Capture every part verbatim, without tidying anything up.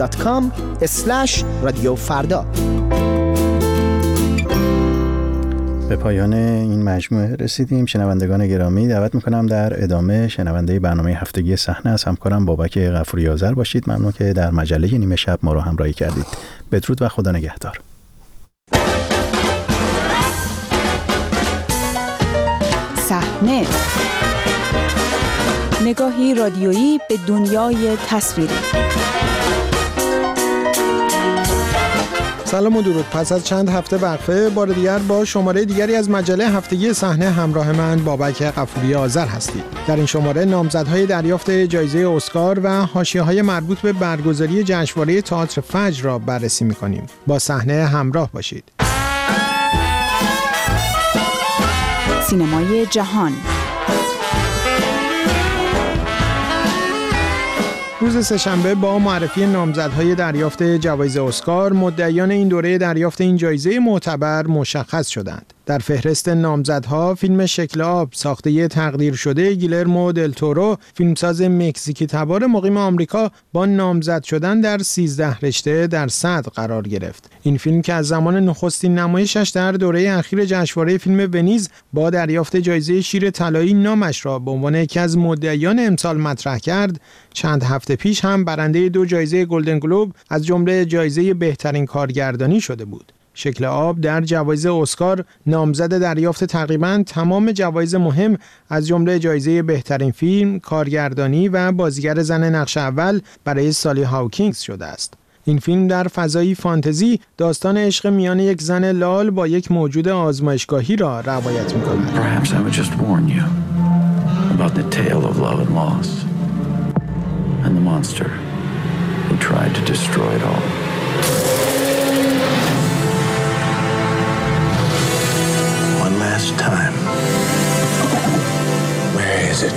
دات کام اسلش رادیو فردا. به پایان این مجموعه رسیدیم. شنوندگان گرامی، دعوت میکنم در ادامه شنونده برنامه هفتگی صحنه از همکارم بابک غفوری آذر باشید. ممنون که در مجله نیمه شب ما رو همراهی کردید. بدرود و خدا نگهدار. صحنه، نگاهی رادیویی به دنیای تصویری. سلام و درود. پس از چند هفته وقفه بار دیگر با شماره دیگری از مجله هفتگی صحنه همراه من بابک غفوری آذر هستید. در این شماره نامزدهای دریافت جایزه اسکار و حاشیه‌های مربوط به برگزاری جشنواره تئاتر فجر را بررسی می‌کنیم. با صحنه همراه باشید. سینمای جهان. روز سه‌شنبه با معرفی نامزدهای دریافت جوایز اسکار، مدعیان این دوره دریافت این جایزه معتبر مشخص شدند. در فهرست نامزدها فیلم شکل آب ساخته تقدیر شده گیلرمو دل تورو، فیلمساز مکزیکی تبار مقیم آمریکا، با نامزد شدن در سیزده رشته در صدر قرار گرفت. این فیلم که از زمان نخستین نمایشش در دوره اخیر جشنواره فیلم ونیز با دریافت جایزه شیر طلایی نامش را به عنوان یکی از مدعیان امسال مطرح کرد، چند هفته پیش هم برنده دو جایزه گلدن گلوب از جمله جایزه بهترین کارگردانی شده بود. شکل آب در جوایز اسکار نامزد دریافت تقریباً تمام جوایز مهم از جمله جایزه بهترین فیلم، کارگردانی و بازیگر زن نقش اول برای سالی هاوکینگز شده است. این فیلم در فضایی فانتزی داستان عشق میان یک زن لال با یک موجود آزمایشگاهی را روایت می‌کند. Perhaps I would just warn you about the tale of love and loss and the monster who tried to destroy it all. One last time. Where is it?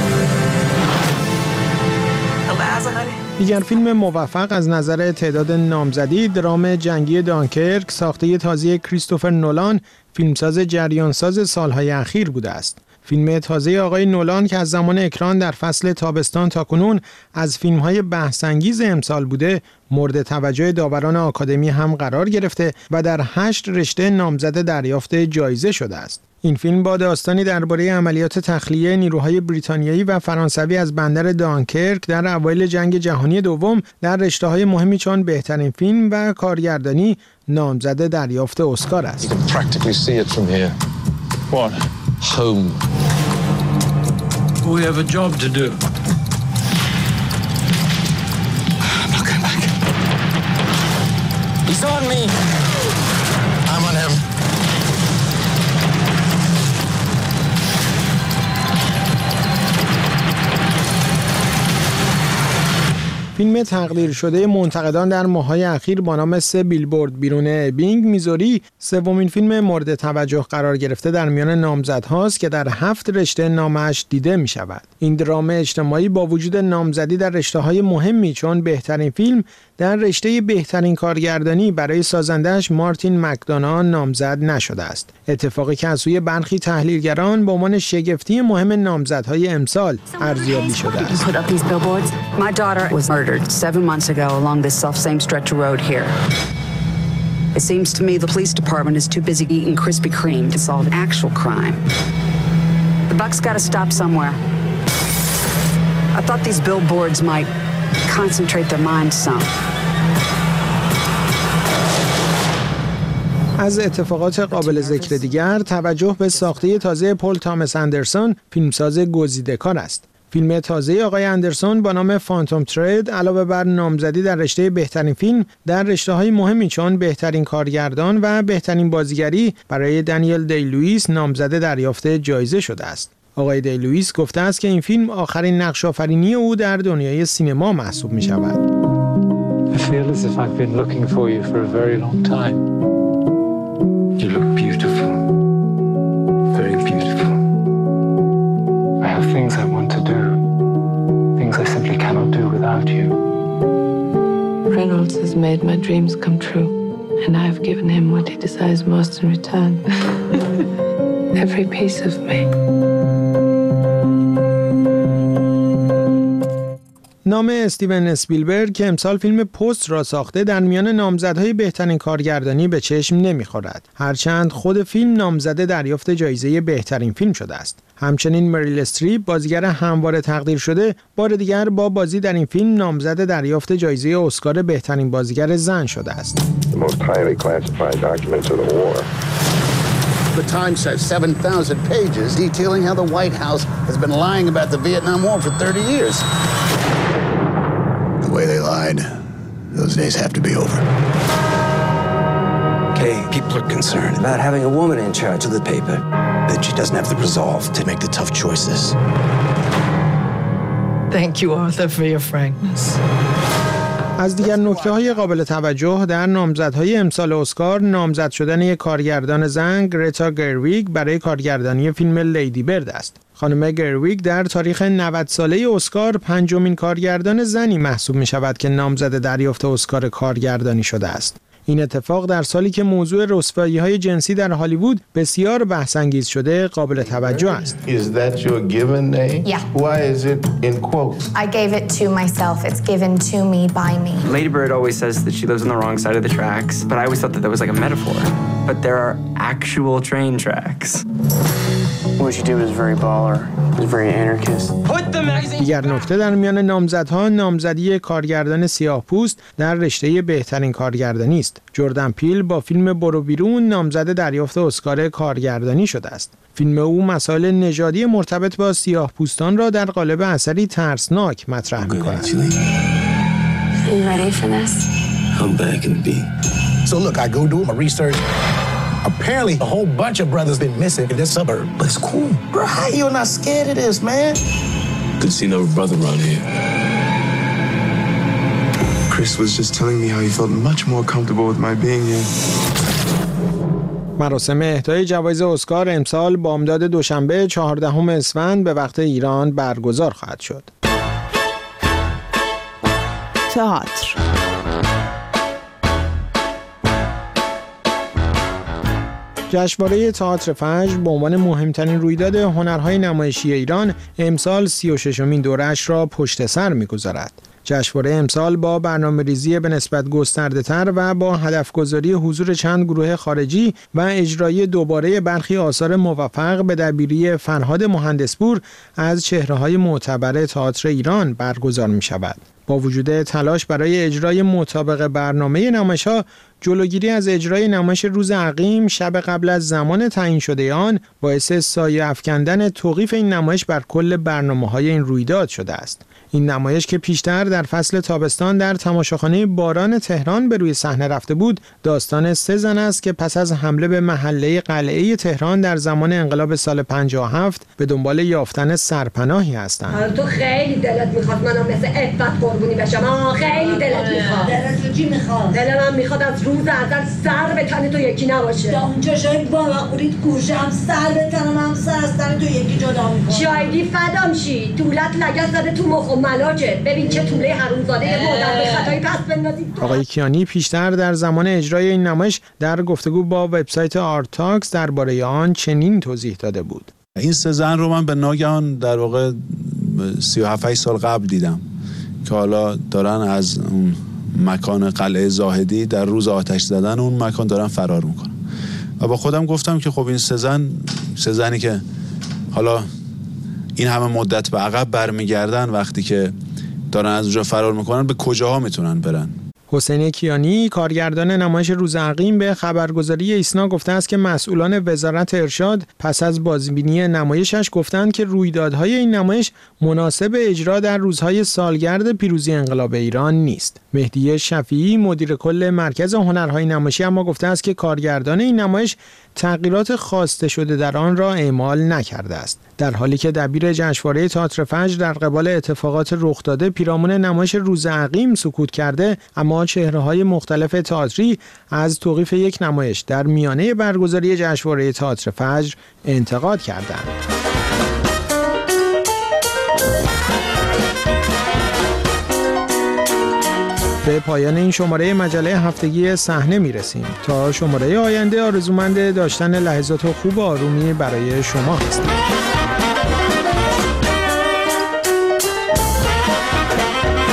دیگر فیلم موفق از نظر تعداد نامزدی، درام جنگی دانکرک ساخته تازه کریستوفر نولان، فیلمساز جریانساز سالهای اخیر بوده است. فیلم تازه آقای نولان که از زمان اکران در فصل تابستان تا کنون از فیلم‌های بحث‌انگیز امسال بوده، مورد توجه داوران آکادمی هم قرار گرفته و در هشت رشته نامزد دریافت جایزه شده است. این فیلم با داستانی درباره عملیات تخلیه نیروهای بریتانیایی و فرانسوی از بندر دانکرک در اوایل جنگ جهانی دوم در رشته‌های مهمی چون بهترین فیلم و کارگردانی نامزد دریافت اسکار است. Home. We have a job to do. I'm not going back. He's on me. I'm on him. فیلم تقدیر شده منتقدان در ماه‌های اخیر با نام سه بیلبورد بیرون ابینگ میزوری سومین فیلم مورد توجه قرار گرفته در میان نامزدهاست که در هفت رشته نامش دیده می شود. این درام اجتماعی با وجود نامزدی در رشته‌های مهمی چون بهترین فیلم، در رشته بهترین کارگردانی برای سازندش مارتین مکدونا نامزد نشده است. اتفاقی که از سوی برخی تحلیلگران به عنوان شگفتی مهم نامزدهای امسال ارزیابی شده است. Seven months ago along this self-same stretch of road here. It seems to me the police department is too busy eating Krispy Kreme to solve actual crime. The buck's got to stop somewhere. I thought these billboards might concentrate their minds some. از اتفاقات قابل ذکر دیگر توجه به ساخته تازه پل تامس اندرسون، فیلمساز گزیده‌کار است. فیلم تازه آقای اندرسون با نام فانتوم ترید علاوه بر نامزدی در رشته بهترین فیلم، در رشته‌های مهمی چون بهترین کارگردان و بهترین بازیگری برای دانیل دی لوئیس نامزد دریافت جایزه شده است. آقای دی لوئیس گفته است که این فیلم آخرین نقش آفرینی او در دنیای سینما محسوب می شود. I feel as if I've been looking for you for a very long time. You look beautiful. Very beautiful. I have things I want to do. Things I simply cannot do without you. Reynolds has made my dreams come true, and I have given him what he desires most in return. Every piece of me. نام استیون اسپیلبرگ که امسال فیلم پست را ساخته در میان نامزدهای بهترین کارگردانی به چشم نمی‌خورد. هرچند خود فیلم نامزد دریافت جایزه بهترین فیلم شده است. همچنین مریل استریپ بازیگر همواره تقدیر شده بار دیگر با بازی در این فیلم نامزد دریافت جایزه اسکار بهترین بازیگر زن شده است. The Times has seven thousand pages detailing how the White House has been lying about the Vietnam War for thirty years. The way they lied, those days have to be over. Okay, people are concerned about having a woman in charge of the paper, that she doesn't have the resolve to make the tough choices. Thank you, Arthur, for your frankness. از دیگر نکته‌های قابل توجه در نامزدهای امسال اسکار نامزد شدن یک کارگردان زن گرتا گرویگ برای کارگردانی فیلم لیدی برد است. خانم گرویگ در تاریخ نود ساله اسکار پنجمین کارگردان زنی محسوب می شود که نامزد دریافت اسکار کارگردانی شده است. این اتفاق در سالی که موضوع رسوایی‌های جنسی در هالیوود بسیار بحث‌انگیز شده قابل توجه است. Is that your given name? Yeah. Why is it in quotes? I gave it to myself. It's given to me by me. Lady Bird always says that she lives on the wrong side of the tracks, but I always thought that that was like a metaphor. But there are actual train tracks. What she did was very baller. It was very anarchist. Put the magazine. دیگر نکته در میان نامزدها نامزدی کارگردان سیاه‌پوست در رشته بهترین کارگردانی است. جردن پیل با فیلم برو بیرون نامزد دریافت اسکار کارگردانی شده است. فیلم او مسائل نژادی مرتبط با سیاه‌پوستان را در قالب اثری ترسناک مطرح می‌کند. You ready for this? I'm back in the beat. So look, I go do my research. Apparently, a whole bunch of brothers been missing in this suburb. But it's cool. Bro, how you not scared of this, man? Good to see another brother around here. Chris was just telling me how he felt much more comfortable with my being here. مراسم اهدای جوایز اسکار امسال بامداد دوشنبه چهاردهم اسفند به وقت ایران برگزار خواهد شد. تئاتر. جشنواره تئاتر فجر به عنوان مهمترین رویداد هنرهای نمایشی ایران امسال سی و ششمین دوره‌اش را پشت سر می‌گذارد. جشنواره امسال با برنامه‌ریزی به نسبت گسترده‌تر و با هدفگذاری حضور چند گروه خارجی و اجرای دوباره برخی آثار موفق به دبیری فرهاد مهندسپور از چهره‌های معتبر تئاتر ایران برگزار می‌شود. با وجود تلاش برای اجرای مطابق برنامه نمایش‌ها، جلوگیری از اجرای نمایش روز عقیم شب قبل از زمان تعیین شده آن باعث سایه افکندن توقیف این نمایش بر کل برنامه‌های این رویداد شده است. این نمایش که پیشتر در فصل تابستان در تماشاخانه باران تهران به روی صحنه رفته بود، داستان سه زن است که پس از حمله به محله قلعه تهران در زمان انقلاب سال پنجاه و هفت به دنبال یافتن سرپناهی هستند. تو خیلی دلت می‌خواد منم مثل عفت قربونی بشم. آه خیلی دلت می‌خواد. دلت چی می‌خواد؟ دل من می‌خواد از روز ازل سر به تن تو یکی نباشه. تا اونجا شاید بالا قورید گوشم سر به تنم هم سر از تن تو یکی جدا می‌کنه. شایدی فدام شی. دولت لگد زده تو مخ و ملاجه. ببین چه توله حرومزاده مادر به خطای پس بندازی. آقای کیانی پیشتر در زمان اجرای این نمایش در گفتگو با وبسایت آرتاکس درباره آن چنین توضیح داده بود. این سه زن رو من به ناگهان در واقع سی و هفت سال قبل دیدم که حالا دارن از اون مکان قلعه زاهدی در روز آتش زدن اون مکان دارن فرار میکنن و با خودم گفتم که خب این سه زن سه زنی که حالا این همه مدت به عقب برمیگردن وقتی که دارن از اونجا فرار میکنن به کجاها میتونن برن. حسین کیانی کارگردان نمایش روز عقیم به خبرگزاری ایسنا گفته است که مسئولان وزارت ارشاد پس از بازبینی نمایشش گفتند که رویدادهای این نمایش مناسب اجرا در روزهای سالگرد پیروزی انقلاب ایران نیست. مهدی شفیعی مدیر کل مرکز هنرهای نمایشی اما گفته است که کارگردان این نمایش تغییرات خواسته شده در آن را اعمال نکرده است، در حالی که دبیر جشنواره تئاتر فجر در قبال اتفاقات رخ داده پیرامون نمایش روز عقیم سکوت کرده، اما چهره‌های مختلف تئاتری از توقیف یک نمایش در میانه برگزاری جشنواره تئاتر فجر انتقاد کردند. به پایان این شماره مجله هفتگی صحنه میرسیم. تا شماره آینده آرزومند داشتن لحظات خوب و آرومی برای شما هستیم.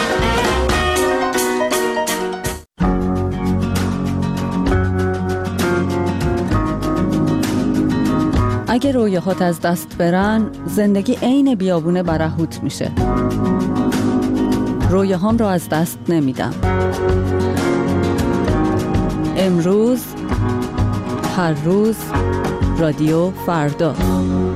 اگه رویاهات از دست برن، زندگی عین بیابون برهوت میشه. رویاهام رو از دست نمیدم. امروز، هر روز، رادیو فردا.